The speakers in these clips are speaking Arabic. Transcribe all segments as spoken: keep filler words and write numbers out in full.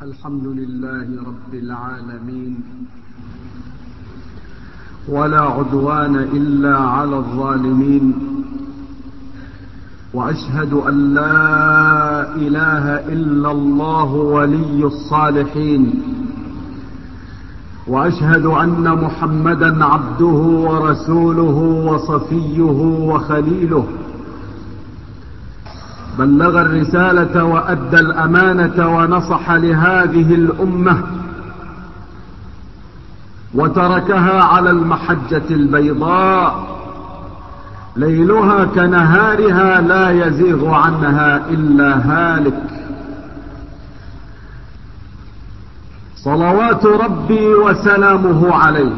الحمد لله رب العالمين، ولا عدوان إلا على الظالمين، وأشهد أن لا إله إلا الله ولي الصالحين، وأشهد أن محمدا عبده ورسوله وصفيه وخليله، بلغ الرسالة وأدى الأمانة ونصح لهذه الأمة، وتركها على المحجة البيضاء ليلها كنهارها لا يزيغ عنها إلا هالك. صلوات ربي وسلامه عليه.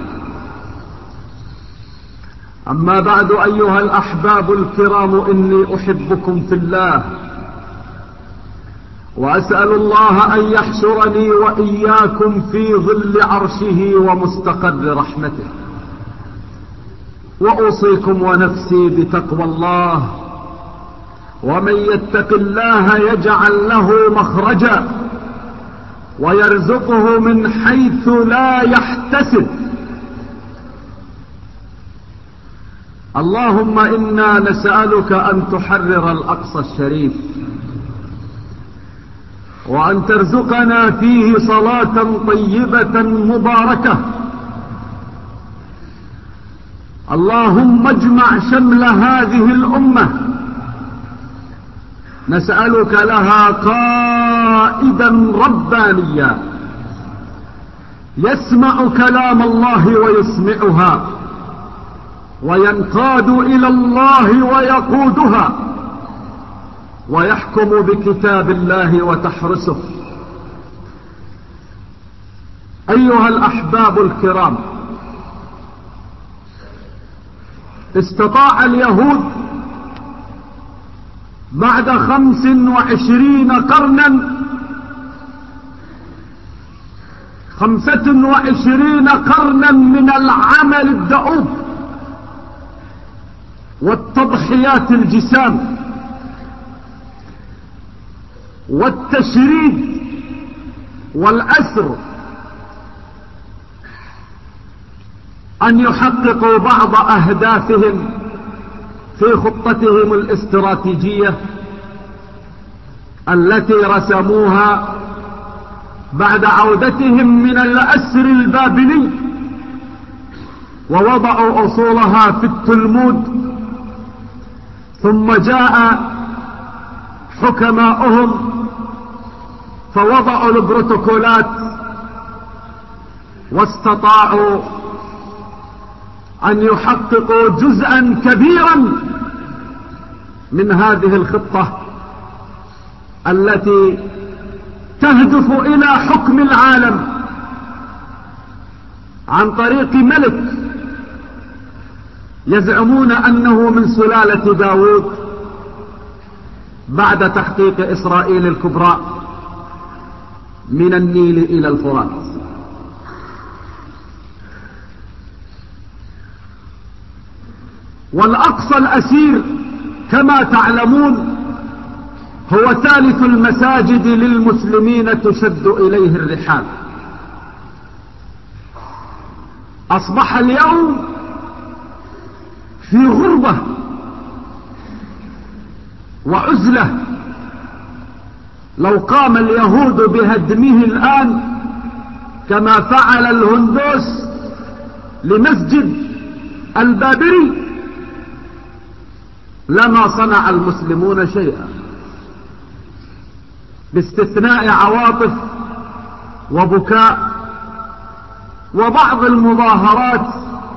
أما بعد أيها الأحباب الكرام، إني أحبكم في الله، وأسأل الله أن يحشرني وإياكم في ظل عرشه ومستقر رحمته، وأوصيكم ونفسي بتقوى الله. ومن يتق الله يجعل له مخرجا ويرزقه من حيث لا يحتسب. اللهم إنا نسألك أن تحرر الأقصى الشريف، وأن ترزقنا فيه صلاة طيبة مباركة. اللهم اجمع شمل هذه الأمة، نسألك لها قائدا ربانيا يسمع كلام الله ويسمعها، وينقاد إلى الله ويقودها، ويحكم بكتاب الله وتحرسه. أيها الأحباب الكرام، استطاع اليهود بعد خمس وعشرين قرنا خمسة وعشرين قرنا من العمل الدؤوب والتضحيات الجسام والتشريد والأسر، أن يحققوا بعض أهدافهم في خطتهم الاستراتيجية التي رسموها بعد عودتهم من الأسر البابلي، ووضعوا أصولها في التلمود. ثم جاء حكماؤهم فوضعوا البروتوكولات، واستطاعوا أن يحققوا جزءا كبيرا من هذه الخطة التي تهدف إلى حكم العالم عن طريق ملك يزعمون أنه من سلالة داود بعد تحقيق إسرائيل الكبرى من النيل إلى الفرات. والأقصى الأسير كما تعلمون هو ثالث المساجد للمسلمين تشد إليه الرحال. أصبح اليوم في غربة وعزلة. لو قام اليهود بهدمه الآن كما فعل الهندوس لمسجد البابري لما صنع المسلمون شيئا، باستثناء عواطف وبكاء وبعض المظاهرات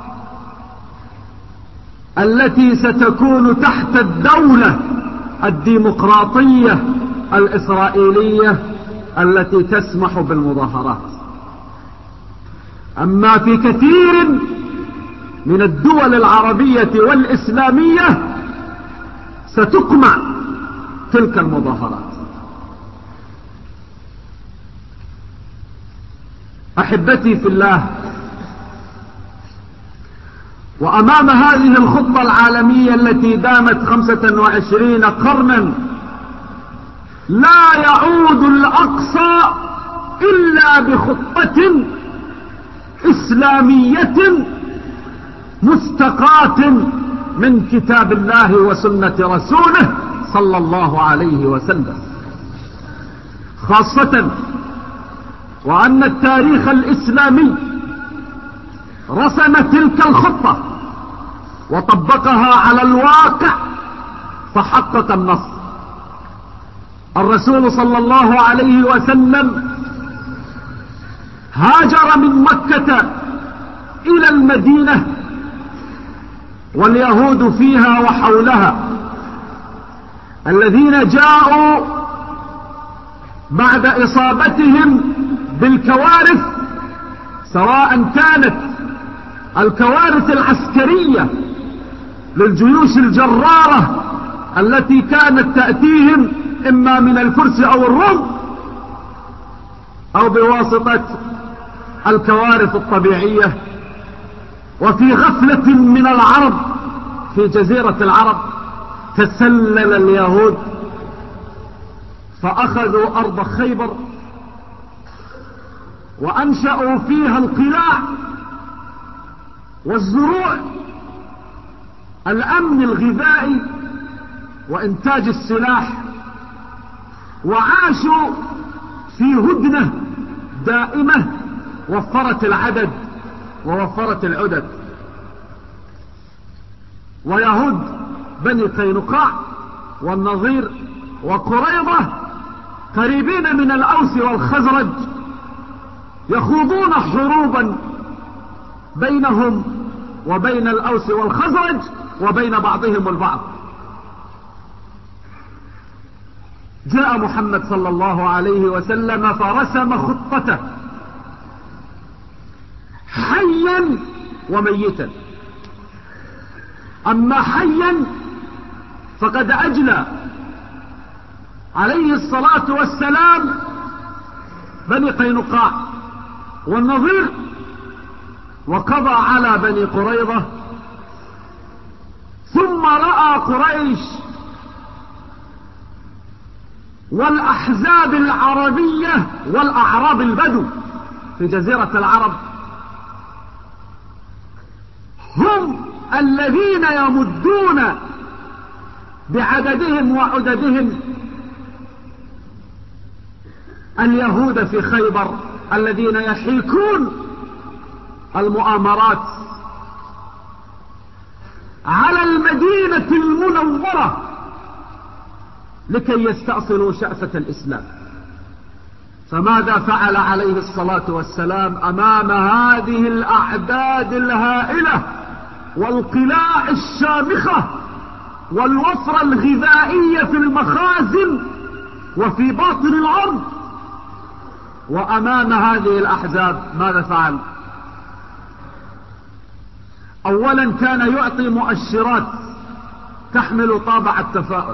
التي ستكون تحت الدولة الديمقراطية الإسرائيلية التي تسمح بالمظاهرات. أما في كثير من الدول العربية والإسلامية ستقمع تلك المظاهرات. أحبتي في الله، وأمام هذه الخطة العالمية التي دامت خمسة وعشرين قرنا لا يعود الأقصى إلا بخطة إسلامية مستقاة من كتاب الله وسنة رسوله صلى الله عليه وسلم، خاصة وأن التاريخ الإسلامي رسم تلك الخطة وطبقها على الواقع فحقق النصر. الرسول صلى الله عليه وسلم هاجر من مكة إلى المدينة واليهود فيها وحولها الذين جاءوا بعد إصابتهم بالكوارث، سواء كانت الكوارث العسكرية للجيوش الجرارة التي كانت تأتيهم إما من الفرس أو الروم، أو بواسطة الكوارث الطبيعية. وفي غفلة من العرب في جزيرة العرب تسلل اليهود فأخذوا أرض خيبر وأنشأوا فيها القلاع والزروع، الأمن الغذائي وإنتاج السلاح، وعاشوا في هدنة دائمة وفرت العدد ووفرت العدد. ويهود بني قينقاع والنظير وقريظة قريبين من الأوس والخزرج يخوضون حروبا بينهم وبين الأوس والخزرج وبين بعضهم البعض. جاء محمد صلى الله عليه وسلم فرسم خطته حيا وميتا. أما حيا فقد أجلى عليه الصلاة والسلام بني قينقاع والنظير وقضى على بني قريظة، ثم رأى قريش والأحزاب العربية والأعراب البدو في جزيرة العرب هم الذين يمدون بعددهم وعددهم اليهود في خيبر الذين يحيكون المؤامرات على المدينة المنورة لكي يستأصلوا شأفة الإسلام. فماذا فعل عليه الصلاة والسلام أمام هذه الأعداد الهائلة والقلاع الشامخة والوفرة الغذائية في المخازن وفي باطن الأرض؟ وأمام هذه الأحزاب ماذا فعل؟ أولا كان يعطي مؤشرات تحمل طابع التفاؤل.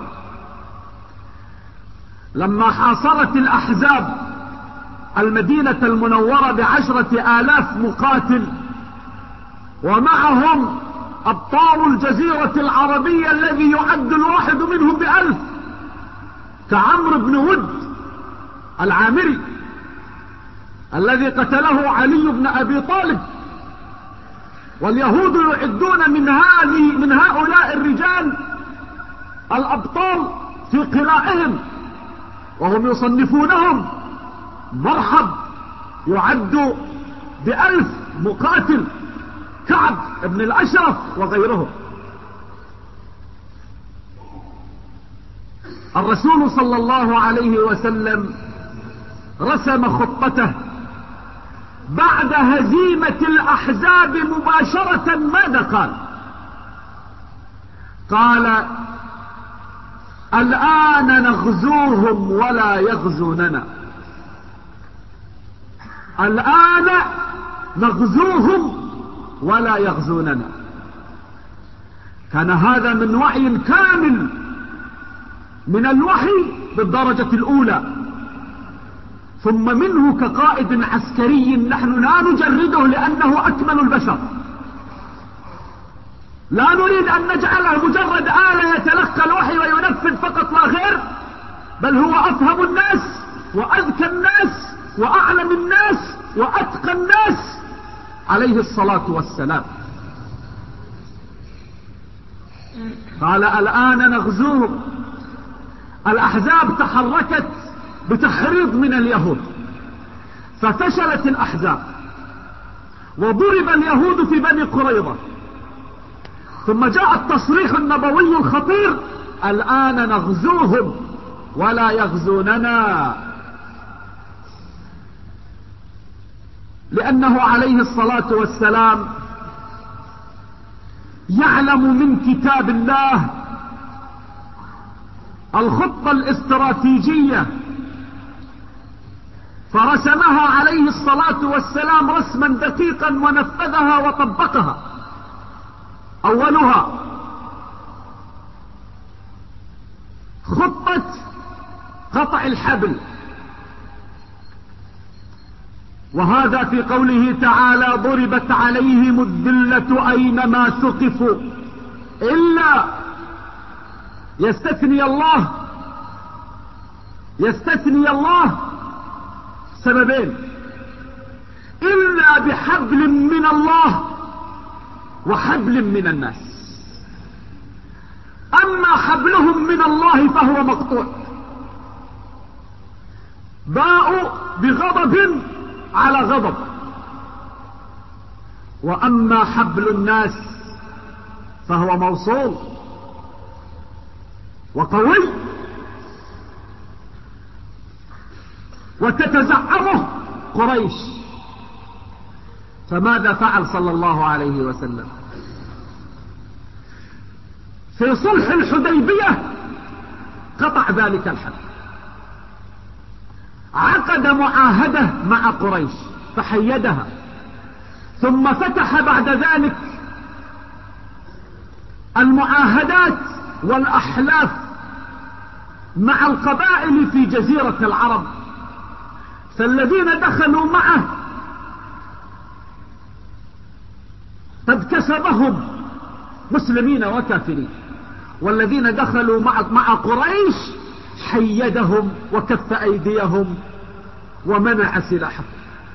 لما حاصرت الأحزاب المدينة المنورة بعشرة آلاف مقاتل ومعهم أبطال الجزيرة العربية الذي يعد الواحد منهم بألف كعمرو بن ود العامري الذي قتله علي بن أبي طالب، واليهود يعدون من هذه من هؤلاء الرجال الأبطال في قلائهم وهم يصنفونهم مرحب يعد بألف مقاتل كعب بن الأشرف وغيرهم. الرسول صلى الله عليه وسلم رسم خطته بعد هزيمة الأحزاب مباشرة. ماذا قال؟ قال الآن نغزوهم ولا يغزوننا، الآن نغزوهم ولا يغزوننا. كان هذا من وعي كامل من الوحي بالدرجة الأولى، ثم منه كقائد عسكري نحن لا نجرده لأنه أكمل البشر، لا نريد أن نجعله مجرد آلة يتلقى الوحي وينفذ فقط لا غير، بل هو أفهم الناس وأذكى الناس وأعلم وأتقى الناس عليه الصلاة والسلام. قال الآن نغزوهم. الأحزاب تحركت بتحريض من اليهود، ففشلت الأحزاب وضرب اليهود في بني قريظة، ثم جاء التصريح النبوي الخطير: الآن نغزوهم ولا يغزوننا، لأنه عليه الصلاة والسلام يعلم من كتاب الله الخطة الاستراتيجية، فرسمها عليه الصلاة والسلام رسما دقيقا ونفذها وطبقها. أولها خطة قطع الحبل، وهذا في قوله تعالى: ضربت عليهم الذلة أينما ثقفوا إلا، يستثني الله يستثني الله سببين: إلا بحبل من الله وحبل من الناس. أما حبلهم من الله فهو مقطوع، باءوا بغضب على غضب. وأما حبل الناس فهو موصول وقوي، وتتزعمه قريش. فماذا فعل صلى الله عليه وسلم؟ في صلح الحديبية قطع ذلك الحبل، عقد معاهدة مع قريش فحيدها، ثم فتح بعد ذلك المعاهدات والأحلاف مع القبائل في جزيرة العرب. فالذين دخلوا معه قد كسبهم مسلمين وكافرين، والذين دخلوا مع, مع قريش حيدهم وكف أيديهم ومنع سلاحهم.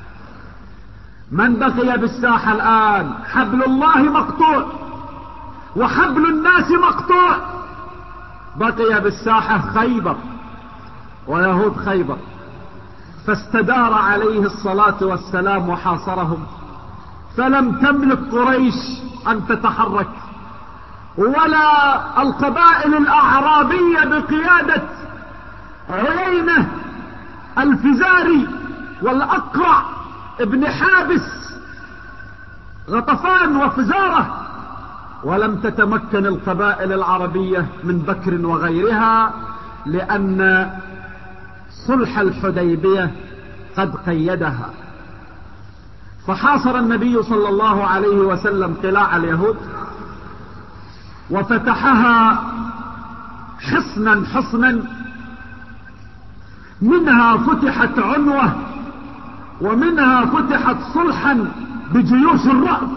من بقي بالساحة الآن؟ حبل الله مقطوع وحبل الناس مقطوع. بقي بالساحة خيبر ويهود خيبر، فاستدار عليه الصلاة والسلام وحاصرهم، فلم تملك قريش أن تتحرك، ولا القبائل الأعرابية بقيادة عيينة الفزاري والأقرع ابن حابس غطفان وفزارة، ولم تتمكن القبائل العربية من بكر وغيرها، لأن صلح الحديبية قد قيدها. فحاصر النبي صلى الله عليه وسلم قلاع اليهود وفتحها حصنا حصنا، منها فتحت عنوة ومنها فتحت صلحا بجيوش الرعب،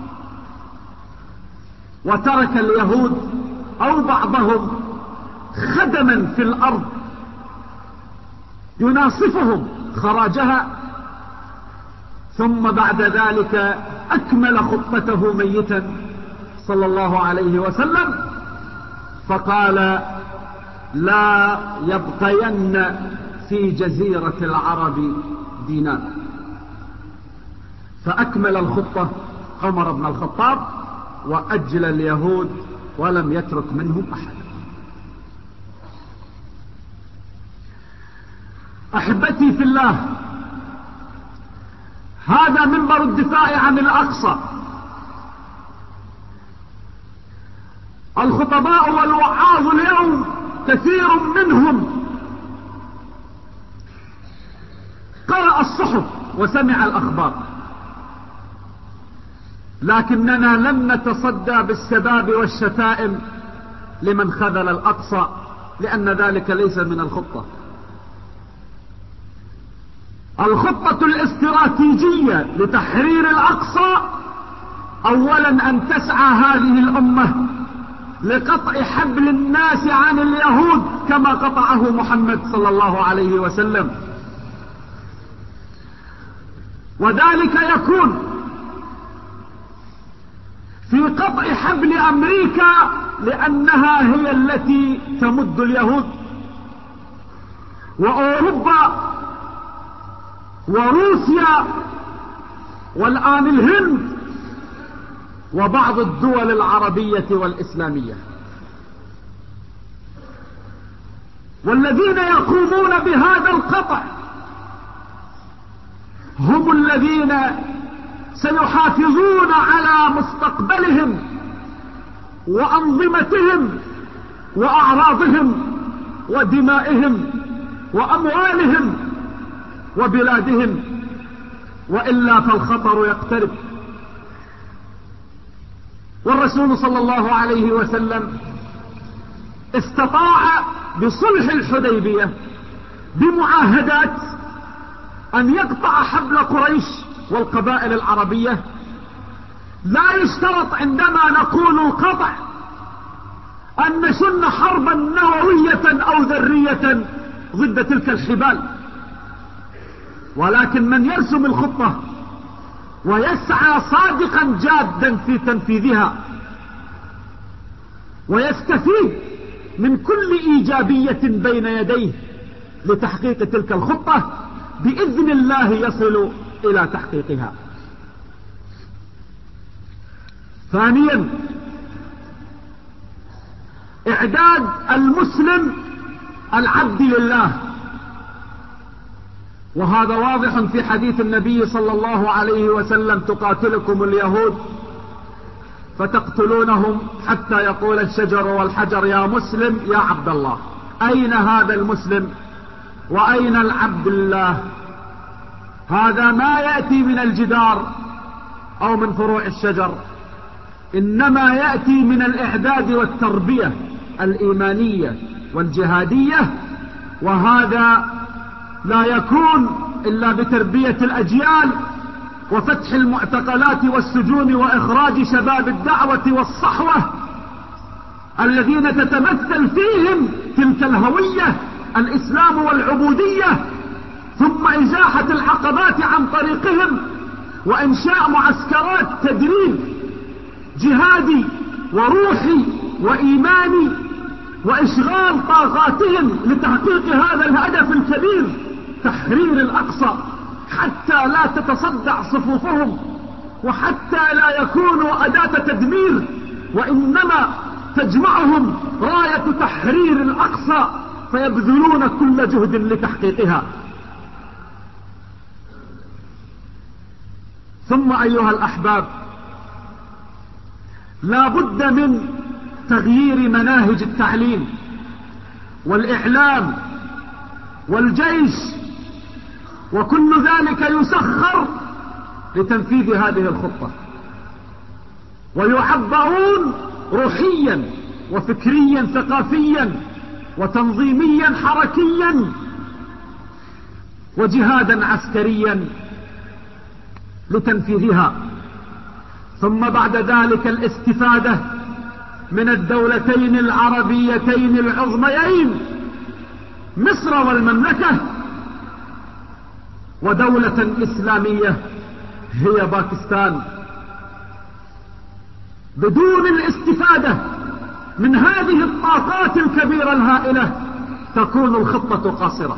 وترك اليهود أو بعضهم خدما في الأرض يناصفهم خراجها، ثم بعد ذلك أكمل خطته ميتا صلى الله عليه وسلم، فقال: لا يبقين في جزيرة العرب دينار. فأكمل الخطة عمر بن الخطاب وأجل اليهود ولم يترك منهم أحد. أحبتي في الله، هذا منبر الدفاع عن الأقصى. الخطباء والوعاظ اليوم كثير منهم قرأ الصحف وسمع الأخبار، لكننا لن نتصدى بالسباب والشتائم لمن خذل الأقصى، لأن ذلك ليس من الخطة. الخطة الاستراتيجية لتحرير الأقصى أولا أن تسعى هذه الأمة لقطع حبل الناس عن اليهود كما قطعه محمد صلى الله عليه وسلم. وذلك يكون في قطع حبل أمريكا، لأنها هي التي تمد اليهود، وأوروبا وروسيا والآن الهند وبعض الدول العربية والإسلامية. والذين يقومون بهذا القطع هم الذين سيحافظون على مستقبلهم وأنظمتهم وأعراضهم ودمائهم وأموالهم وبلادهم، وإلا فالخطر يقترب. والرسول صلى الله عليه وسلم استطاع بصلح الحديبية بمعاهدات أن يقطع حبل قريش والقبائل العربية. لا يشترط عندما نقول القطع أن نشن حربا نووية أو ذرية ضد تلك الحبال، ولكن من يرسم الخطة ويسعى صادقا جادا في تنفيذها ويستفيد من كل إيجابية بين يديه لتحقيق تلك الخطة بإذن الله يصل إلى تحقيقها. ثانيا، إعداد المسلم العبد لله، وهذا واضح في حديث النبي صلى الله عليه وسلم: تقاتلكم اليهود فتقتلونهم حتى يقول الشجر والحجر يا مسلم يا عبد الله. أين هذا المسلم وأين العبد الله؟ هذا ما يأتي من الجدار أو من فروع الشجر، إنما يأتي من الإعداد والتربية الإيمانية والجهادية، وهذا لا يكون إلا بتربية الأجيال وفتح المعتقلات والسجون وإخراج شباب الدعوة والصحوة الذين تتمثل فيهم تلك الهوية الإسلام والعبودية، ثم إزاحة العقبات عن طريقهم وإنشاء معسكرات تدريب جهادي وروحي وإيماني وإشغال طاقاتهم لتحقيق هذا الهدف الكبير: تحرير الأقصى، حتى لا تتصدع صفوفهم وحتى لا يكونوا أداة تدمير، وإنما تجمعهم راية تحرير الأقصى فيبذلون كل جهد لتحقيقها. ثم أيها الأحباب، لا بد من تغيير مناهج التعليم والإعلام والجيش، وكل ذلك يسخر لتنفيذ هذه الخطة، ويعبؤون روحيا وفكريا ثقافيا وتنظيميا حركيا وجهادا عسكريا لتنفيذها. ثم بعد ذلك الاستفادة من الدولتين العربيتين العظميين مصر والمملكة، ودولة إسلامية هي باكستان. بدون الاستفادة من هذه الطاقات الكبيرة الهائلة تكون الخطة قاصرة.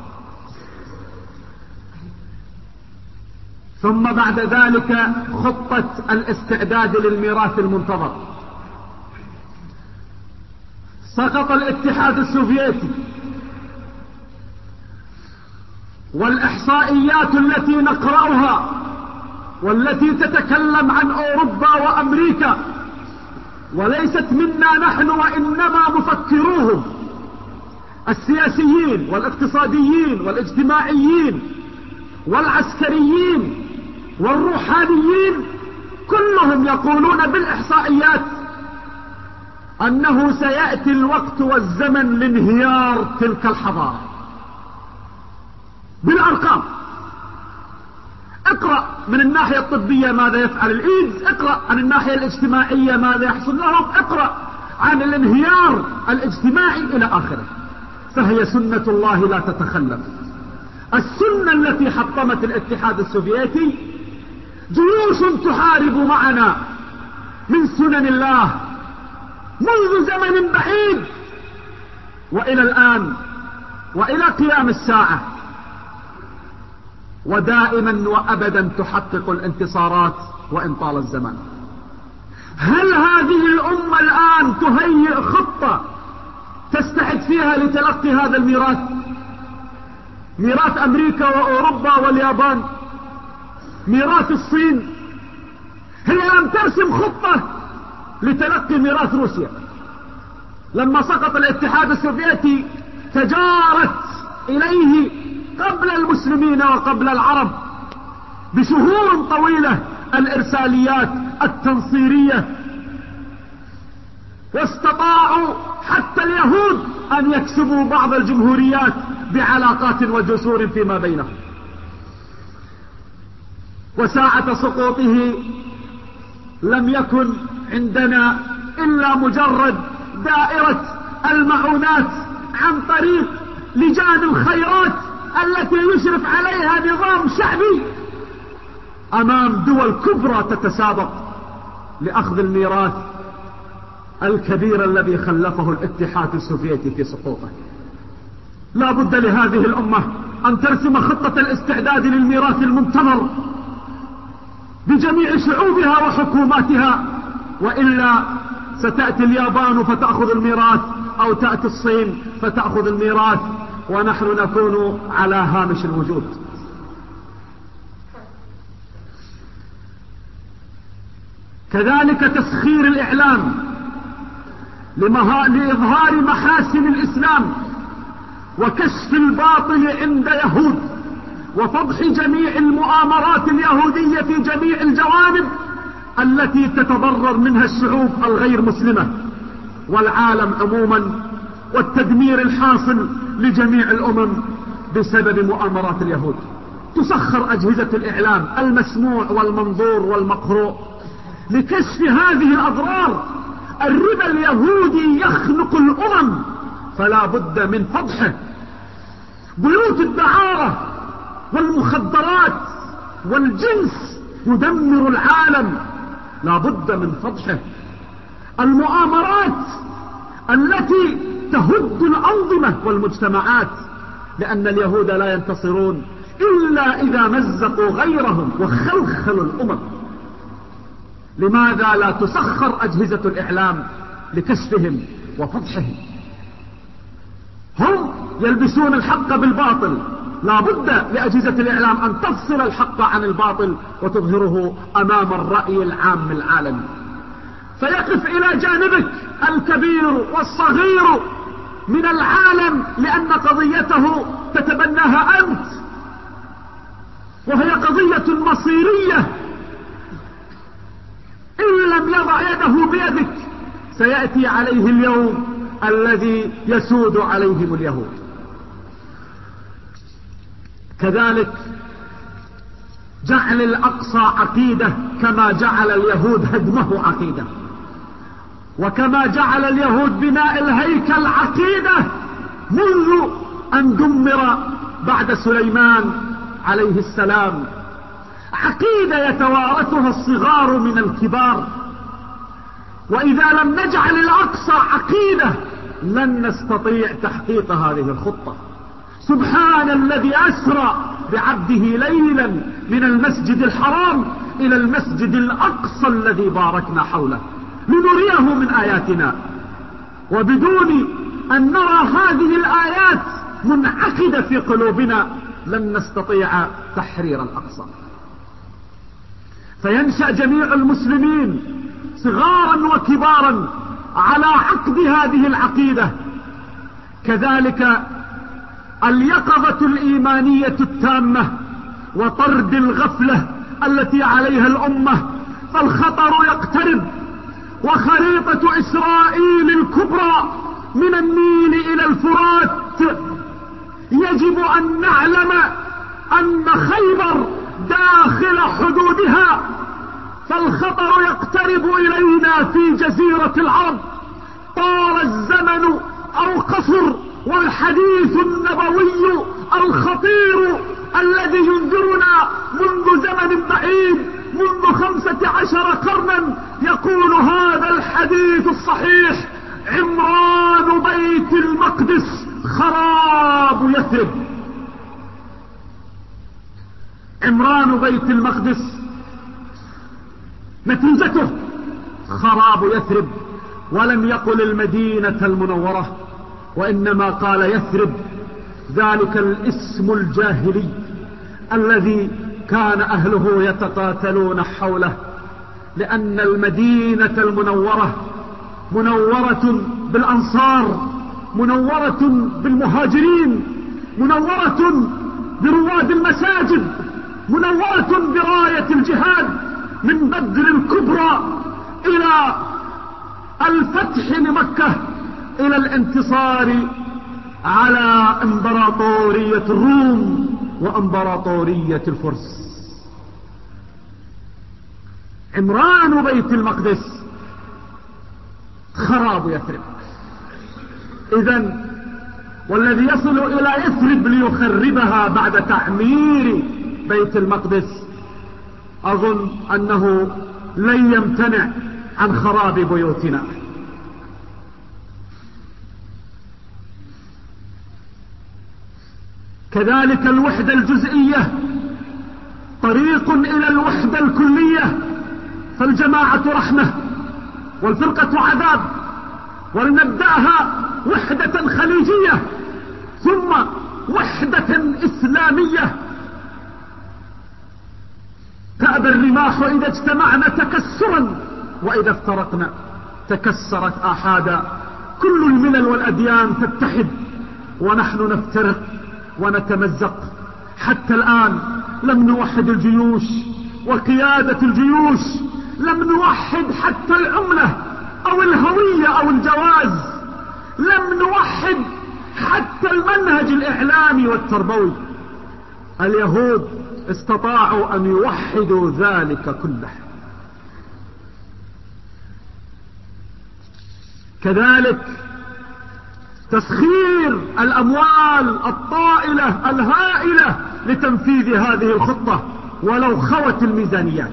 ثم بعد ذلك خطة الاستعداد للميراث المنتظر. سقط الاتحاد السوفيتي، والإحصائيات التي نقرأها والتي تتكلم عن أوروبا وأمريكا وليست منا نحن وإنما مفكروهم السياسيين والاقتصاديين والاجتماعيين والعسكريين والروحانيين، كلهم يقولون بالإحصائيات أنه سيأتي الوقت والزمن لانهيار تلك الحضارة بالأرقام. اقرأ من الناحية الطبية ماذا يفعل الإيدز، اقرأ عن الناحية الاجتماعية ماذا يحصل لهم، اقرأ عن الانهيار الاجتماعي إلى آخره. فهي سنة الله لا تتخلف. السنة التي حطمت الاتحاد السوفيتي جيوش تحارب معنا من سنن الله منذ زمن بعيد وإلى الآن وإلى قيام الساعة، ودائما وأبدا تحقق الانتصارات وإن طال الزمان. هل هذه الأمة الآن تهيئ خطة تستعد فيها لتلقي هذا الميراث، ميراث أمريكا وأوروبا واليابان، ميراث الصين؟ هي لم ترسم خطة لتلقي ميراث روسيا. لما سقط الاتحاد السوفيتي تجارت إليه قبل المسلمين وقبل العرب بشهور طويلة الإرساليات التنصيرية، واستطاعوا حتى اليهود أن يكسبوا بعض الجمهوريات بعلاقات وجسور فيما بينهم. وساعة سقوطه لم يكن عندنا إلا مجرد دائرة المعونات عن طريق لجان الخيرات التي يشرف عليها نظام شعبي أمام دول كبرى تتسابق لأخذ الميراث الكبير الذي خلفه الاتحاد السوفيتي في سقوطه. لا بد لهذه الأمة أن ترسم خطة الاستعداد للميراث المنتظر بجميع شعوبها وحكوماتها، وإلا ستأتي اليابان فتأخذ الميراث، أو تأتي الصين فتأخذ الميراث، ونحن نكون على هامش الوجود. كذلك تسخير الإعلام لإظهار محاسن الإسلام وكشف الباطل عند يهود وفضح جميع المؤامرات اليهودية في جميع الجوانب التي تتضرر منها الشعوب الغير مسلمة والعالم عموما، والتدمير الحاصل لجميع الأمم بسبب مؤامرات اليهود. تسخر أجهزة الإعلام المسموع والمنظور والمقروء لكشف هذه الأضرار. الربا اليهودي يخنق الأمم فلا بد من فضحه. بيوت الدعارة والمخدرات والجنس يدمر العالم، لا بد من فضحه. المؤامرات التي تهد الأنظمة والمجتمعات، لأن اليهود لا ينتصرون إلا إذا مزقوا غيرهم وخلخلوا الأمم. لماذا لا تسخر أجهزة الإعلام لكشفهم وفضحهم؟ هم يلبسون الحق بالباطل، لا بد لأجهزة الإعلام أن تفصل الحق عن الباطل وتظهره أمام الرأي العام العالمي، فيقف إلى جانبك الكبير والصغير من العالم، لأن قضيته تتبناها أنت، وهي قضية مصيرية. إن لم يضع يده بيدك سيأتي عليه اليوم الذي يسود عليهم اليهود. كذلك جعل الأقصى عقيدة كما جعل اليهود هدمه عقيدة، وكما جعل اليهود بناء الهيكل عقيدة منذ أن دمر بعد سليمان عليه السلام. عقيدة يتوارثها الصغار من الكبار، وإذا لم نجعل الأقصى عقيدة لن نستطيع تحقيق هذه الخطة. سبحان الذي أسرى بعبده ليلا من المسجد الحرام إلى المسجد الأقصى الذي باركنا حوله لنريه من آياتنا. وبدون أن نرى هذه الآيات منعقدة في قلوبنا لن نستطيع تحرير الأقصى. فينشأ جميع المسلمين صغارا وكبارا على عقد هذه العقيدة. كذلك اليقظة الإيمانية التامة وطرد الغفلة التي عليها الأمة، فالخطر يقترب. وخريطة إسرائيل الكبرى من النيل إلى الفرات يجب أن نعلم أن خيبر داخل حدودها، فالخطر يقترب إلينا في جزيرة العرب. طال الزمن أو قصر والحديث النبوي الخطير الذي ينذرنا منذ زمن بعيد، منذ خمسة عشر قرنا، يقول هذا الحديث الصحيح: عمران بيت المقدس خراب يثرب. عمران بيت المقدس نتيجته خراب يثرب، ولم يقل المدينة المنورة، وإنما قال يثرب، ذلك الاسم الجاهلي الذي كان أهله يتقاتلون حوله، لأن المدينة المنورة منورة بالأنصار، منورة بالمهاجرين، منورة برواد المساجد، منورة براية الجهاد من بدر الكبرى إلى الفتح لمكة، إلى الانتصار على امبراطورية الروم وامبراطورية الفرس. عمران بيت المقدس خراب يثرب. إذن والذي يصل إلى يثرب ليخربها بعد تعمير بيت المقدس أظن أنه لن يمتنع عن خراب بيوتنا. كذلك الوحدة الجزئية طريق إلى الوحدة الكلية، فالجماعة رحمة والفرقة عذاب، ولنبدأها وحدة خليجية ثم وحدة إسلامية. تأبى الرماح إذا اجتمعنا تكسرا، وإذا افترقنا تكسرت آحادا. كل الملل والأديان تتحد ونحن نفترق ونتمزق. حتى الآن لم نوحد الجيوش وقيادة الجيوش، لم نوحد حتى العملة أو الهوية أو الجواز، لم نوحد حتى المنهج الإعلامي والتربوي. اليهود استطاعوا أن يوحدوا ذلك كله. كذلك تسخير الأموال الطائلة الهائلة لتنفيذ هذه الخطة ولو خوت الميزانيات.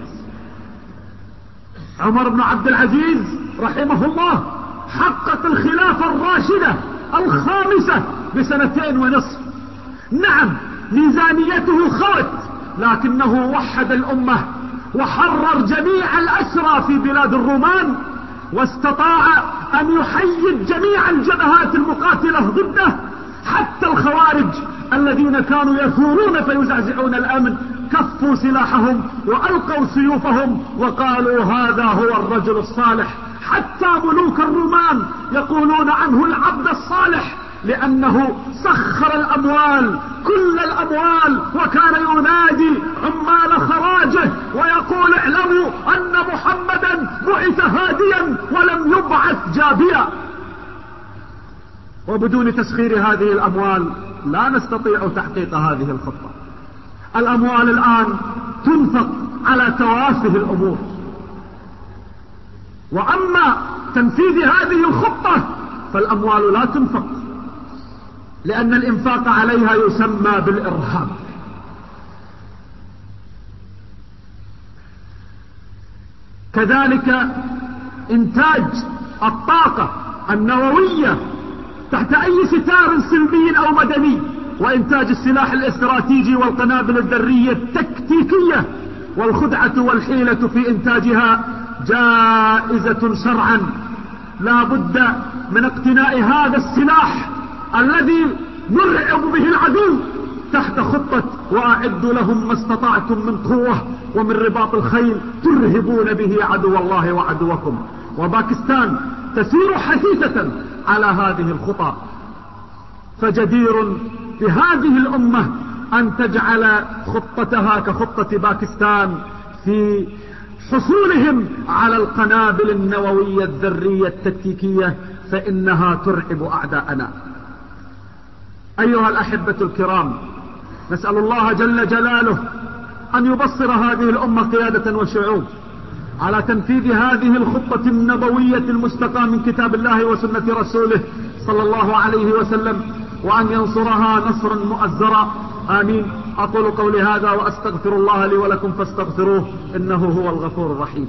عمر بن عبد العزيز رحمه الله حقق الخلافة الراشدة الخامسة بسنتين ونصف. نعم ميزانيته خوت، لكنه وحد الأمة وحرر جميع الأسرى في بلاد الرومان، واستطاع أن يحيد جميع الجبهات المقاتلة ضده. حتى الخوارج الذين كانوا يثورون فيزعزعون الأمن كفوا سلاحهم وألقوا سيوفهم وقالوا هذا هو الرجل الصالح. حتى ملوك الرومان يقولون عنه العبد الصالح، لأنه سخر الأموال كل الأموال، وكان ينادي عمال خراجه ويقول اعلموا أن محمدا بعث هاديا ولم يبعث جابيا. وبدون تسخير هذه الأموال لا نستطيع تحقيق هذه الخطة. الأموال الآن تنفق على توافه الأمور، وأما تنفيذ هذه الخطة فالأموال لا تنفق، لأن الإنفاق عليها يسمى بالإرهاب. كذلك إنتاج الطاقة النووية تحت أي ستار سلمي أو مدني، وإنتاج السلاح الاستراتيجي والقنابل الذرية التكتيكية، والخدعة والحيلة في إنتاجها جائزة شرعا. لا بد من اقتناء هذا السلاح الذي نرعب به العدو تحت خطة وأعدوا لهم ما استطعتم من قوة ومن رباط الخيل ترهبون به عدو الله وعدوكم. وباكستان تسير حثيثة على هذه الخطى، فجدير بهذه الأمة أن تجعل خطتها كخطة باكستان في حصولهم على القنابل النووية الذرية التكتيكية، فإنها ترعب أعداءنا. أيها الأحبة الكرام، نسأل الله جل جلاله أن يبصر هذه الأمة قيادة وشعوب على تنفيذ هذه الخطة النبوية المستقى من كتاب الله وسنة رسوله صلى الله عليه وسلم، وأن ينصرها نصرا مؤزرا. آمين. أقول قولي هذا وأستغفر الله لي ولكم فاستغفروه إنه هو الغفور الرحيم.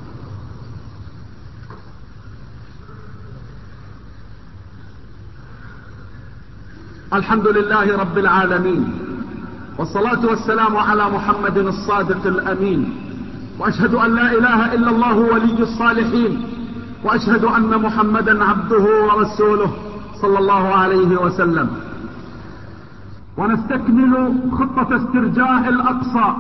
الحمد لله رب العالمين، والصلاة والسلام على محمد الصادق الأمين، وأشهد أن لا إله إلا الله ولي الصالحين، وأشهد أن محمدا عبده ورسوله صلى الله عليه وسلم. ونستكمل خطة استرجاع الأقصى،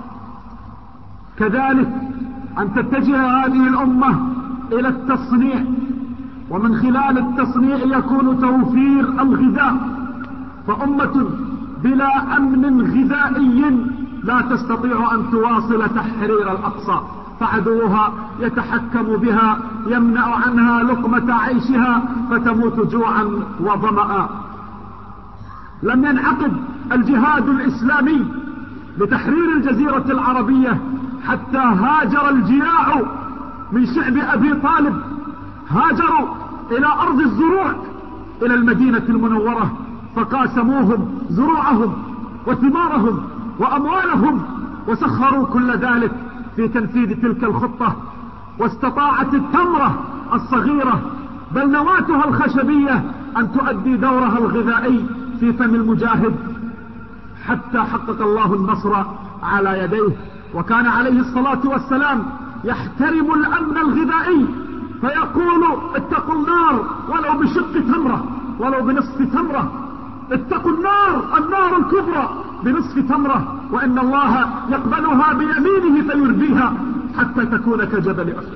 كذلك أن تتجه هذه الأمة إلى التصنيع، ومن خلال التصنيع يكون توفير الغذاء، فأمة بلا أمن غذائي لا تستطيع أن تواصل تحرير الأقصى، فعدوها يتحكم بها، يمنع عنها لقمة عيشها، فتموت جوعا وظمأ. لم ينعقد الجهاد الإسلامي لتحرير الجزيرة العربية حتى هاجر الجياع من شعب أبي طالب، هاجروا إلى أرض الزروع، إلى المدينة المنورة، فقاسموهم زروعهم وثمارهم وأموالهم، وسخروا كل ذلك في تنفيذ تلك الخطة. واستطاعت التمرة الصغيرة بل نواتها الخشبية أن تؤدي دورها الغذائي في فم المجاهد حتى حقق الله النصر على يديه. وكان عليه الصلاة والسلام يحترم الأمن الغذائي، فيقول اتقوا النار ولو بشق تمرة، ولو بنصف تمرة، اتقوا النار، النار الكبرى بنصف تمرة، وإن الله يقبلها بيمينه فيربيها حتى تكون كجبل أحد.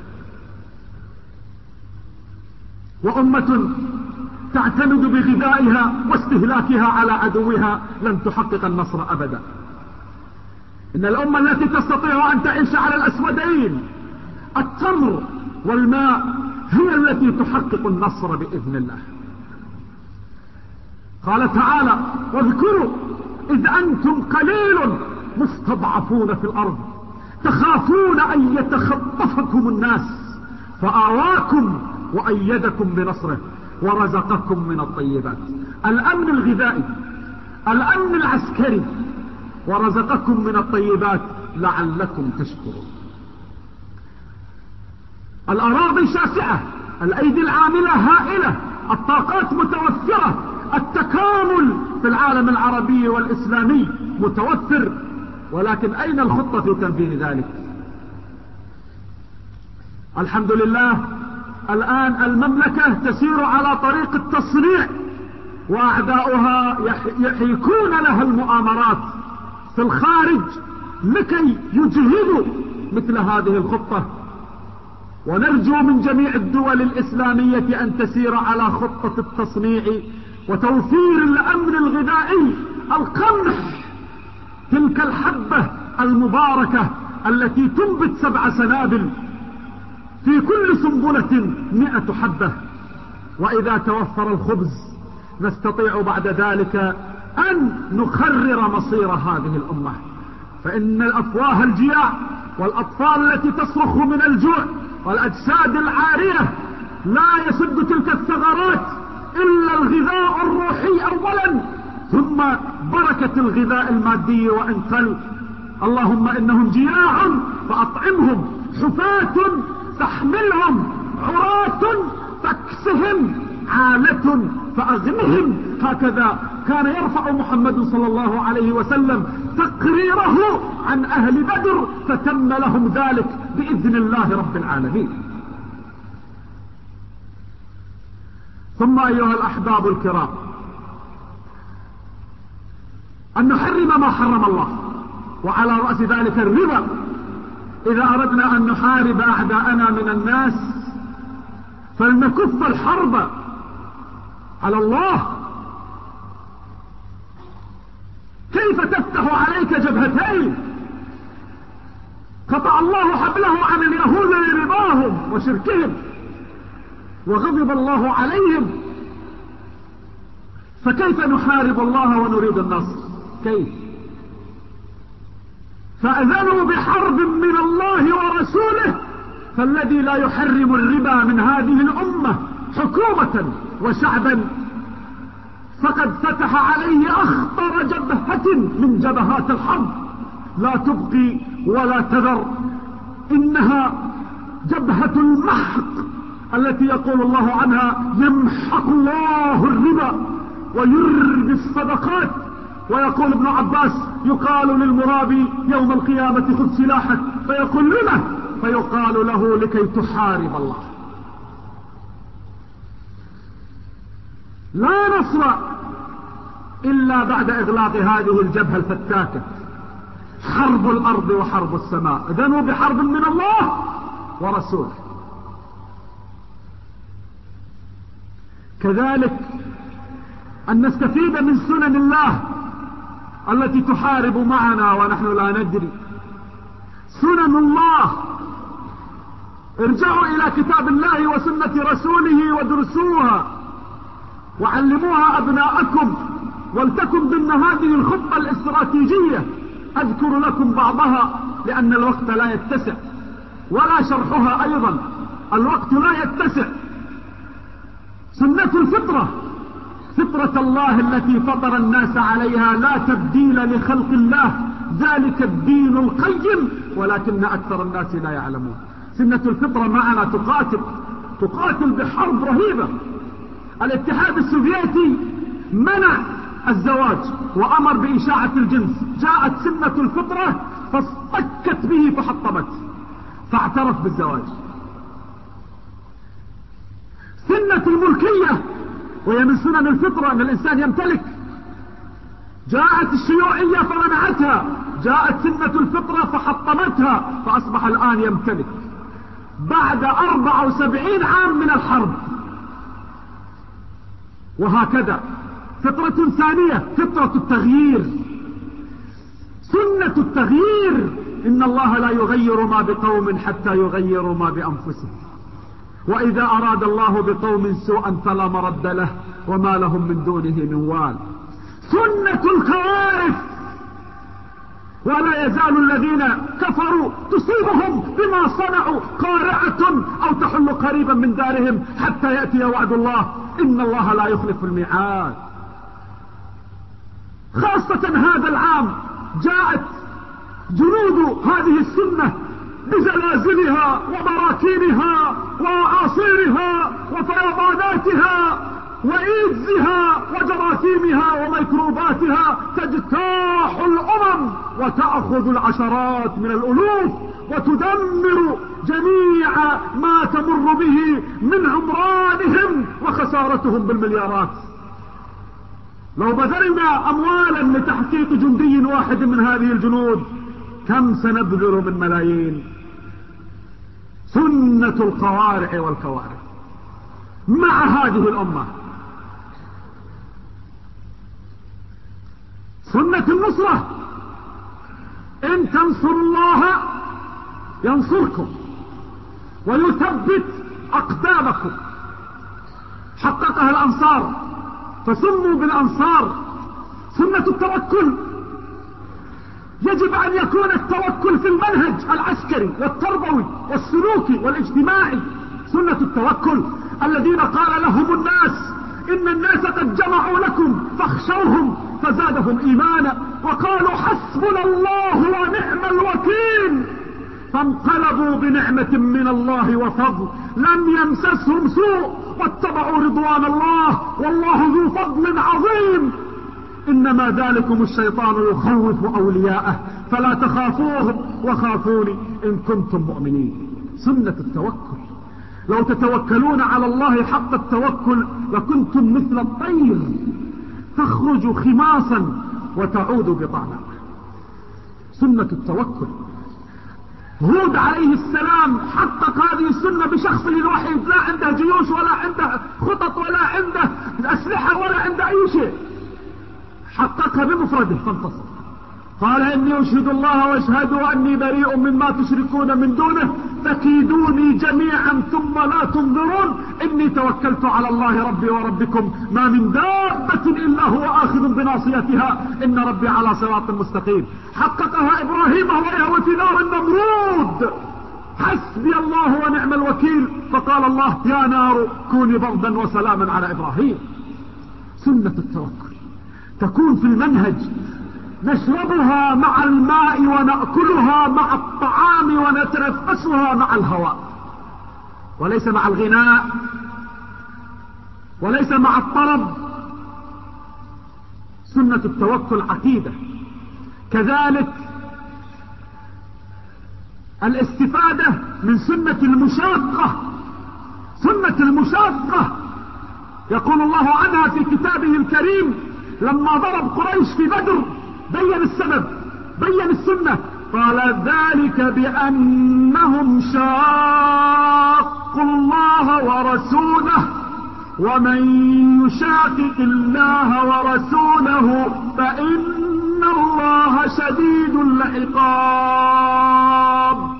وأمة تعتمد بغذائها واستهلاكها على عدوها لن تحقق النصر أبدا. إن الأمة التي تستطيع أن تعيش على الأسودين التمر والماء هي التي تحقق النصر بإذن الله. قال تعالى: واذكروا إذ أنتم قليل مستضعفون في الأرض تخافون أن يتخطفكم الناس فآواكم وأيدكم بنصره ورزقكم من الطيبات. الأمن الغذائي، الأمن العسكري، ورزقكم من الطيبات لعلكم تشكرون. الأراضي شاسعة، الأيدي العاملة هائلة، الطاقات متوفرة، التكامل في العالم العربي والإسلامي متوفر، ولكن أين الخطة في تنفيذ ذلك؟ الحمد لله الآن المملكة تسير على طريق التصنيع، وأعداؤها يحيكون لها المؤامرات في الخارج لكي يجهدوا مثل هذه الخطة. ونرجو من جميع الدول الإسلامية أن تسير على خطة التصنيع وتوفير الأمن الغذائي، القمح، تلك الحبة المباركة التي تنبت سبع سنابل، في كل سنبلة مئة حبة. وإذا توفر الخبز نستطيع بعد ذلك أن نقرر مصير هذه الأمة. فإن الأفواه الجياع والأطفال التي تصرخ من الجوع والأجساد العارية لا يسد تلك الثغرات إلا الغذاء الروحي أولا، ثم بركة الغذاء المادي وإن قل. اللهم إنهم جياع فأطعمهم، حفاة فاحملهم، عراة فاكسهم، عالة فأغنهم. هكذا كان يرفع محمد صلى الله عليه وسلم تقريره عن أهل بدر، فتم لهم ذلك بإذن الله رب العالمين. ثم أيها الأحباب الكرام، أن نحرم ما حرم الله، وعلى رأس ذلك الربا. إذا أردنا أن نحارب أعداءنا من الناس فلنكف الحرب على الله. كيف تفتح عليك جبهتين؟ قطع الله حبله عن اليهود لرباهم وشركهم، وغضب الله عليهم، فكيف نحارب الله ونريد النصر؟ كيف؟ فأذنوا بحرب من الله ورسوله، فالذي لا يحرم الربا من هذه الأمة حكومة وشعبا فقد فتح عليه أخطر جبهة من جبهات الحرب، لا تبقي ولا تذر. إنها جبهة المحق التي يقول الله عنها: يمحق الله الربا ويربي الصدقات. ويقول ابن عباس: يقال للمرابي يوم القيامة: خذ سلاحك، فيقول: لما؟ فيقال له: لكي تحارب الله. لا نصر إلا بعد إغلاق هذه الجبهة الفتاكة، حرب الأرض وحرب السماء. إذن بحرب من الله ورسوله. كذلك أن نستفيد من سنن الله التي تحارب معنا ونحن لا ندري. سنن الله، ارجعوا إلى كتاب الله وسنة رسوله وادرسوها وعلموها أبناءكم، ولتكن ضمن هذه الخطة الاستراتيجية. أذكر لكم بعضها لأن الوقت لا يتسع، ولا شرحها أيضا، الوقت لا يتسع. سنة الفطرة، فطرة الله التي فطر الناس عليها، لا تبديل لخلق الله، ذلك الدين القيم ولكن أكثر الناس لا يعلمون. سنة الفطرة معنا تقاتل تقاتل بحرب رهيبة. الاتحاد السوفيتي منع الزواج وأمر بإشاعة الجنس، جاءت سنة الفطرة فاصطكت به فحطمت، فاعترف بالزواج. سنة الملكية وهي من سنن الفطرة أن الإنسان يمتلك، جاءت الشيوعية فمنعتها، جاءت سنة الفطرة فحطمتها، فأصبح الآن يمتلك بعد أربع وسبعين عام من الحرب. وهكذا فطرة ثانية، فطرة التغيير، سنة التغيير. إن الله لا يغير ما بقوم حتى يغيروا ما بأنفسهم، وإذا أراد الله بقوم سوءا فلا مرد له وما لهم من دونه من وال. سنة الكوارث، ولا يزال الذين كفروا تصيبهم بما صنعوا قارعة أو تحل قريبا من دارهم حتى يأتي وعد الله، إن الله لا يخلف الميعاد. خاصة هذا العام جاءت جنود هذه السنة بزلازلها وبراكينها وأعاصيرها وفيضاناتها وإيدزها وجراثيمها وميكروباتها تجتاح الأمم وتأخذ العشرات من الألوف وتدمر جميع ما تمر به من عمرانهم وخسارتهم بالمليارات. لو بذلنا أموالا لتحقيق جندي واحد من هذه الجنود كم سنبذل من ملايين. سنة القوارع والكوارث مع هذه الأمة. سنة النصرة، إن تنصروا الله ينصركم ويثبت أقدامكم. حققها الأنصار فسموا بالأنصار. سنة التوكل، يجب أن يكون التوكل في المنهج العسكري والتربوي والسلوكي والاجتماعي. سنة التوكل الذين قال لهم الناس إن الناس قد جمعوا لكم فاخشوهم فزادهم إيمانا وقالوا حسبنا الله ونعم الوكيل، فانقلبوا بنعمة من الله وفضل لم يمسسهم سوء واتبعوا رضوان الله والله ذو فضل عظيم. إنما ذلكم الشيطان يخوف أولياءه فلا تخافوهم وخافوني إن كنتم مؤمنين. سنة التوكل، لو تتوكلون على الله حق التوكل لكنتم مثل الطير تخرج خماصا وتعود بطانا. سنة التوكل، هود عليه السلام حقق هذه السنة بشخصه الوحيد، لا عنده جيوش ولا عنده خطط ولا عنده أسلحة ولا عنده أي شيء، حققها بمفرده فانتصر. قال إني أشهد الله واشهدوا أني بريء مما تشركون من دونه فكيدوني جميعا ثم لا تنظرون إني توكلت على الله ربي وربكم ما من دابة إلا هو آخذ بناصيتها إن ربي على صراط مستقيم. حققها إبراهيم وهو يهوي في نار النمرود، حسبي الله ونعم الوكيل، فقال الله يا نار كوني بردا وسلاما على إبراهيم. سنة التوكل تكون في المنهج، نشربها مع الماء ونأكلها مع الطعام ونتنفسها مع الهواء، وليس مع الغناء وليس مع الطرب. سنة التوكل عقيدة. كذلك الاستفادة من سنة المشاقة. سنة المشاقة يقول الله عنها في كتابه الكريم لما ضرب قريش في بدر، بين السبب، بين السنة، قال ذلك بأنهم شاقوا الله ورسوله ومن يشاقق الله ورسوله فإن الله شديد العقاب.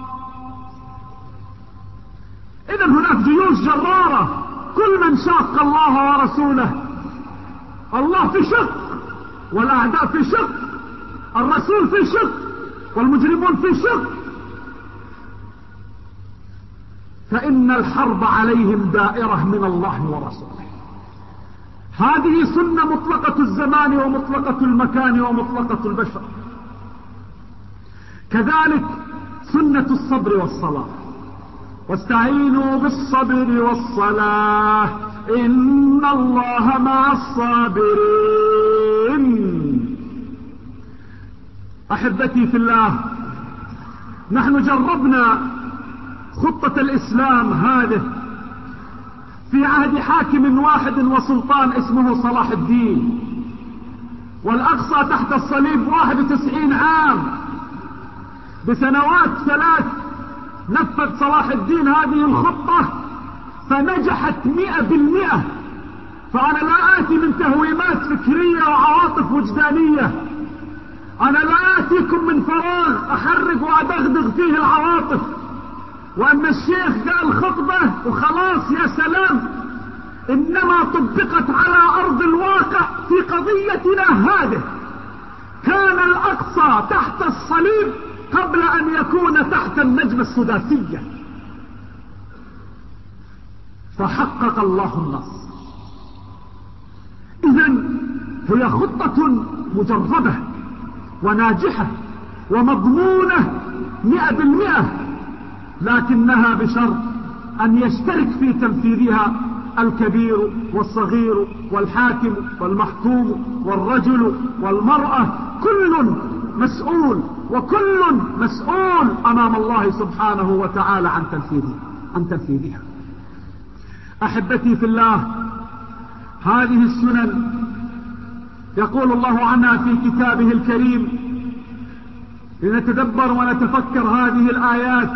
إذا هناك جيوش جرارة، كل من شاق الله ورسوله. الله في شق والأعداء في شق، الرسول في شق والمجرمون في شق، فإن الحرب عليهم دائرة من الله ورسوله. هذه سنة مطلقة الزمان ومطلقة المكان ومطلقة البشر. كذلك سنة الصبر والصلاة، واستعينوا بالصبر والصلاة إن الله مع الصابرين. أحبتي في الله، نحن جربنا خطة الإسلام هذه في عهد حاكم واحد وسلطان اسمه صلاح الدين، والأقصى تحت الصليب واحد وتسعين عام. بسنوات ثلاث نفذ صلاح الدين هذه الخطة فنجحت مئة بالمئة. فأنا لا آتي من تهويمات فكرية وعواطف وجدانية، أنا لا آتيكم من فراغ أحرق وأدغدغ فيه العواطف، وأن الشيخ قال خطبة وخلاص يا سلام، إنما طبقت على أرض الواقع في قضيتنا هذه. كان الأقصى تحت الصليب قبل أن يكون تحت النجمة السداسية، فحقق الله النصر. إذن هي خطة مجربة وناجحة ومضمونة مئة بالمئة، لكنها بشرط أن يشترك في تنفيذها الكبير والصغير والحاكم والمحكوم والرجل والمرأة، كل مسؤول وكل مسؤول أمام الله سبحانه وتعالى عن تنفيذها عن تنفيذها. أحبتي في الله، هذه السنن يقول الله عنها في كتابه الكريم، لنتدبر ونتفكر هذه الآيات.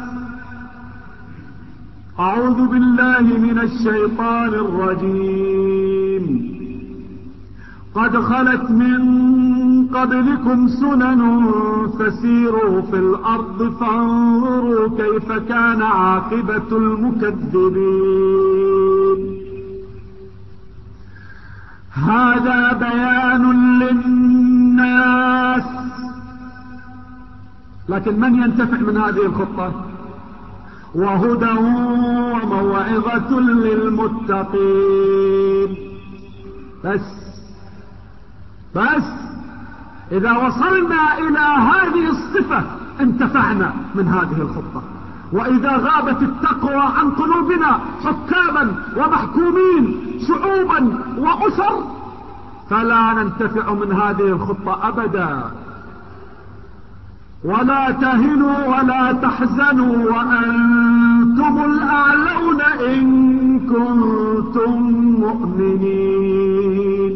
أعوذ بالله من الشيطان الرجيم. قد خلت من قبلكم سنن فسيروا في الأرض فانظروا كيف كان عاقبة المكذبين. هذا بيان للناس، لكن من ينتفع من هذه الخطة؟ وهدى وموعظة للمتقين. بس بس إذا وصلنا إلى هذه الصفة انتفعنا من هذه الخطة. وإذا غابت التقوى عن قلوبنا حكاما ومحكومين شعوبا وأسر فلا ننتفع من هذه الخطة أبدا. ولا تهنوا ولا تحزنوا وأنتم الأعلون إن كنتم مؤمنين.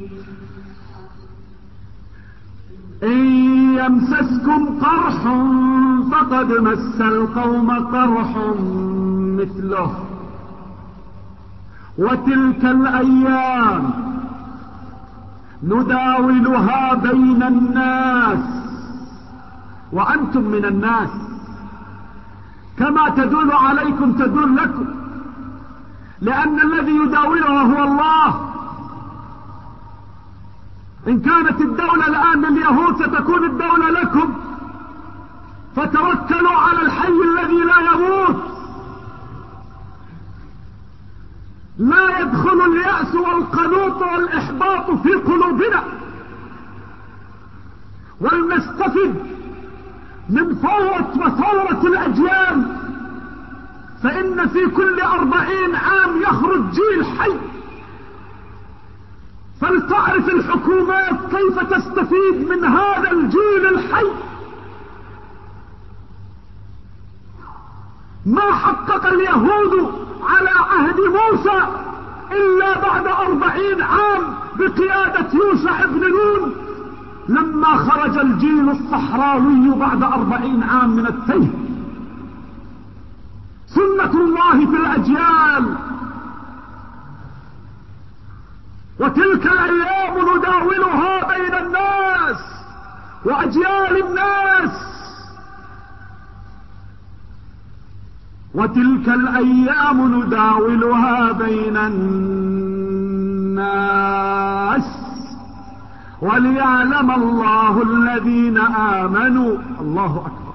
إن يمسسكم قرح فقد مس القوم قرح مثله وتلك الأيام نداولها بين الناس وأنتم من الناس، كما تدول عليكم تدول لكم، لأن الذي يداولها هو الله. إن كانت الدولة الآن لليهود ستكون الدولة لكم، فتوكلوا على الحي الذي لا يموت. لا يدخل اليأس والقنوط يخطر الإحباط في قلوبنا ولنستفد من فورة وثورة الأجيال، فإن في كل أربعين عام يخرج جيل حي، فلتعرف الحكومات كيف تستفيد من هذا الجيل الحي. ما حقق اليهود على عهد موسى إلا بعد أربعين عام بقيادة يوشع بن نون، لما خرج الجيل الصحراوي بعد أربعين عام من التيه. سنة الله في الأجيال، وتلك الأيام نداولها بين الناس وأجيال الناس، وتلك الأيام نداولها بين الناس وليعلم الله الذين آمنوا. الله أكبر.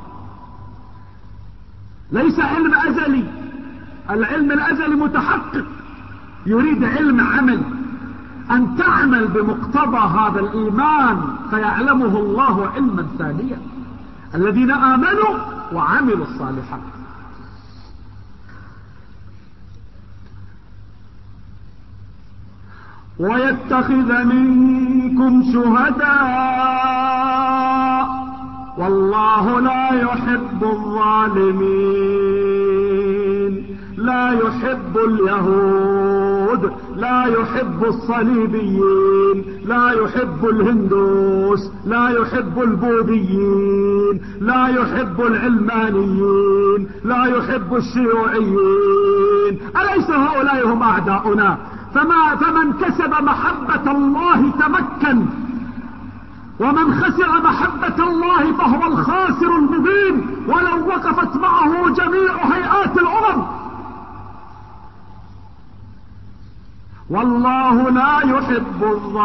ليس علم أزلي، العلم الأزلي متحقق، يريد علم عمل، أن تعمل بمقتضى هذا الإيمان فيعلمه الله علما ثانيا. الذين آمنوا وعملوا الصالحات. ويتخذ منكم شهداء والله لا يحب الظالمين. لا يحب اليهود، لا يحب الصليبيين، لا يحب الهندوس، لا يحب البوذيين، لا يحب العلمانيين، لا يحب الشيوعيين. أليس هؤلاء هم أعداؤنا؟ فما فمن كسب محبة الله تمكن، ومن خسر محبة الله فهو الخاسر المبين، ولو وقفت معه جميع هيئات الأمم. والله لا يحب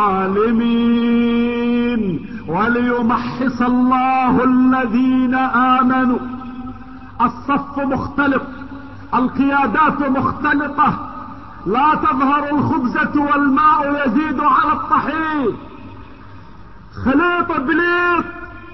الظالمين وليمحص الله الذين آمنوا. الصف مختلط، القيادات مختلطة، لا تظهر الخبزة والماء يزيد على الطحين، خليط بليط.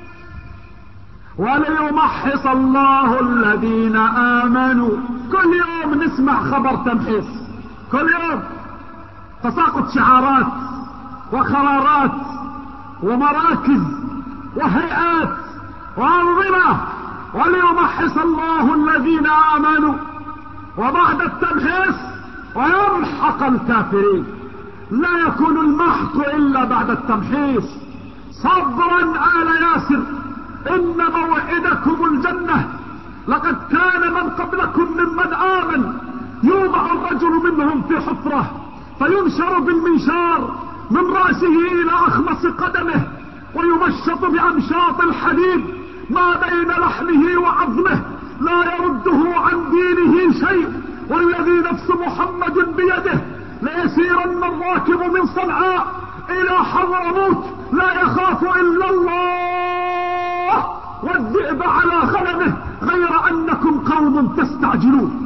وليمحص الله الذين آمنوا. كل يوم نسمع خبر تمحيص، كل يوم تساقط شعارات وقرارات ومراكز وهيئات وأنظمة. وليمحص الله الذين آمنوا، وبعد التمحيص ويمحق الكافرين. لا يكون المحق إلا بعد التمحيص. صبرا آل ياسر، إن موعدكم الجنة. لقد كان من قبلكم ممن آمن يوضع الرجل منهم في حفرة فينشر بالمنشار من رأسه إلى أخمص قدمه، ويمشط بأمشاط الحديد ما بين لحمه وعظمه، لا يرده عن دينه شيء. والذي نفس محمد بيده ليسيرن الراكب من صنعاء إلى حضرموت لا يخاف إلا الله والذئب على غنمه، غير أنكم قوم تستعجلون.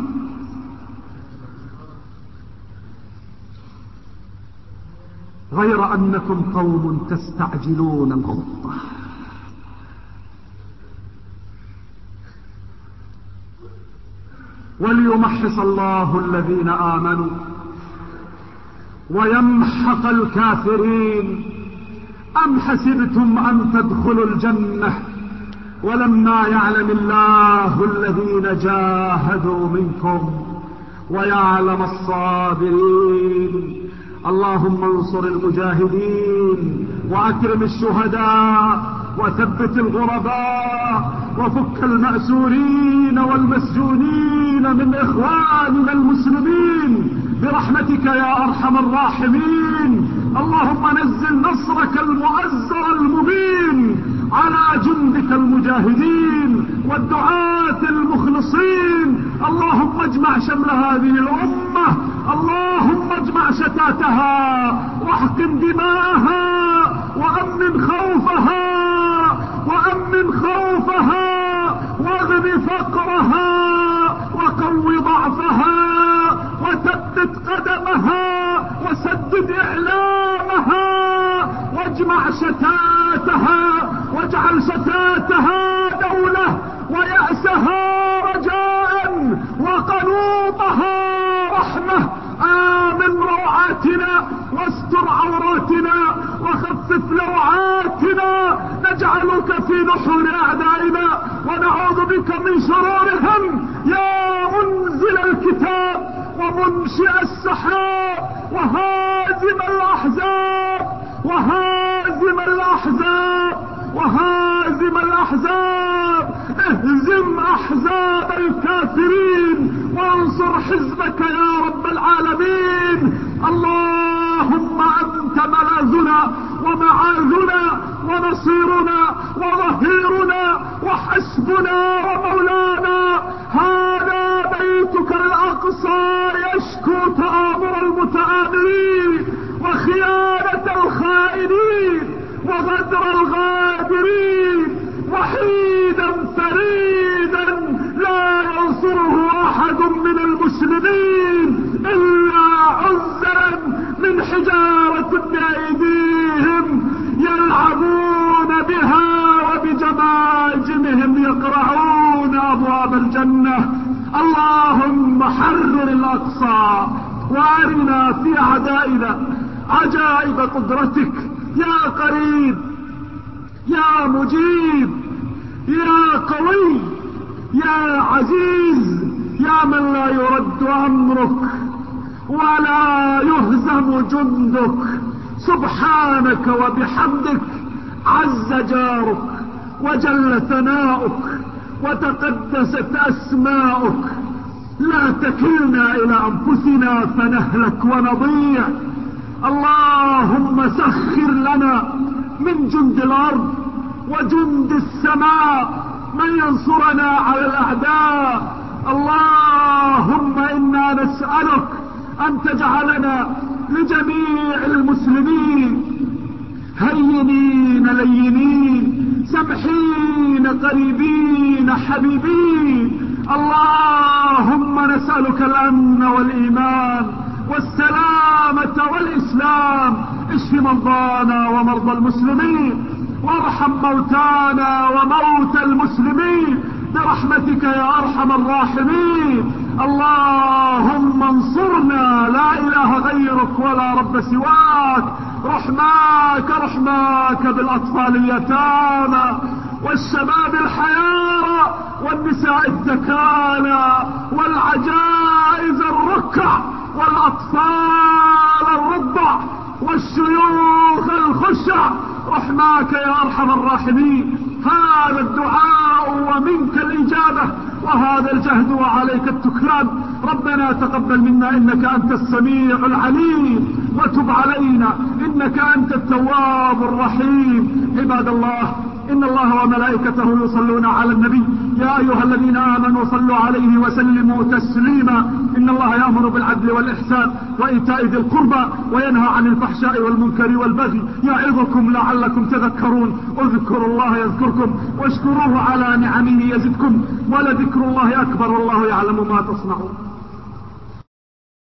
غير أنكم قوم تستعجلون الخطة. وليمحص الله الذين آمنوا ويمحق الكافرين. أم حسبتم أن تدخلوا الجنة ولما يعلم الله الذين جاهدوا منكم ويعلم الصابرين. اللهم انصر المجاهدين وأكرم الشهداء وثبت الغرباء وفك المأسورين والمسجونين من إخواننا المسلمين برحمتك يا أرحم الراحمين. اللهم نزل نصرك المؤزر المبين على جندك المجاهدين والدعاة المخلصين. اللهم اجمع شمل هذه الأمة، اللهم اجمع شتاتها واحقن دماءها وأمن خوفها وأمن خوفها واغن فقرها وقو ضعفها وثبت قدمها وسدد إعلامها واجمع شتاتها واجعل شتاتها دولة ويأسها رجاء وقنوطها رحمة. آمن روعاتنا واستر عوراتنا وخفف لوعاتنا، نجعلك في نحور أعدائنا ونعوذ بك من شرورهم يا منزل الكتاب ومنشئ السحاب وهازم الأحزاب وهازم الأحزاب وهازم الأحزاب. اهزم أحزاب الكافرين وانصر حزبك يا رب العالمين. اللهم أنت ملاذنا ومعاذنا ونصيرنا وظهيرنا وحسبنا ومولانا. هذا بيتك الأقصى يشكو تآمر المتآمرين وخيانة الخائنين وغدر الغادرين، وحيدا فريدا لا ينصره أحد من المسلمين إلا عذرا من حجارة بأيديهم يلعبون بها وبجماجمهم يقرعون أبواب الجنة. اللهم حرر الأقصى وأرنا في أعدائنا عجائب قدرتك يا قريب يا مجيب يا قوي يا عزيز يا من لا يرد أمرك ولا يهزم جندك. سبحانك وبحمدك عز جارك وجل ثناؤك وتقدست أسماؤك. لا تكلنا إلى أنفسنا فنهلك ونضيع. اللهم سخر لنا من جند الأرض وجند السماء من ينصرنا على الأعداء. اللهم إنا نسألك أن تجعلنا لجميع المسلمين هينين لينين سمحين قريبين حبيبين. اللهم نسألك الأمن والإيمان والسلامة والإسلام. اشف مرضانا ومرضى المسلمين وارحم موتانا وموتى المسلمين برحمتك يا أرحم الراحمين. اللهم انصرنا لا إله غيرك ولا رب سواك. رحماك رحماك بالأطفال اليتامى والشباب الحيارى والنساء الذكالى والعجائز الركع والأطفال الرضع والشيوخ الخشع. رحماك يا أرحم الراحمين. هذا الدعاء ومنك الإجابة وهذا الجهد وعليك التكلان. ربنا تقبل منا إنك أنت السميع العليم وتب علينا إنك أنت التواب الرحيم. عباد الله، إن الله وملائكته يصلون على النبي يا أيها الذين آمنوا صلوا عليه وسلموا تسليما. إن الله يأمر بالعدل والإحسان وإيتاء ذي القربى وينهى عن الفحشاء والمنكر والبغي يعظكم لعلكم تذكرون. اذكروا الله يذكركم واشكروه على نعمه يزدكم ولذكر الله أكبر والله يعلم ما تصنعون.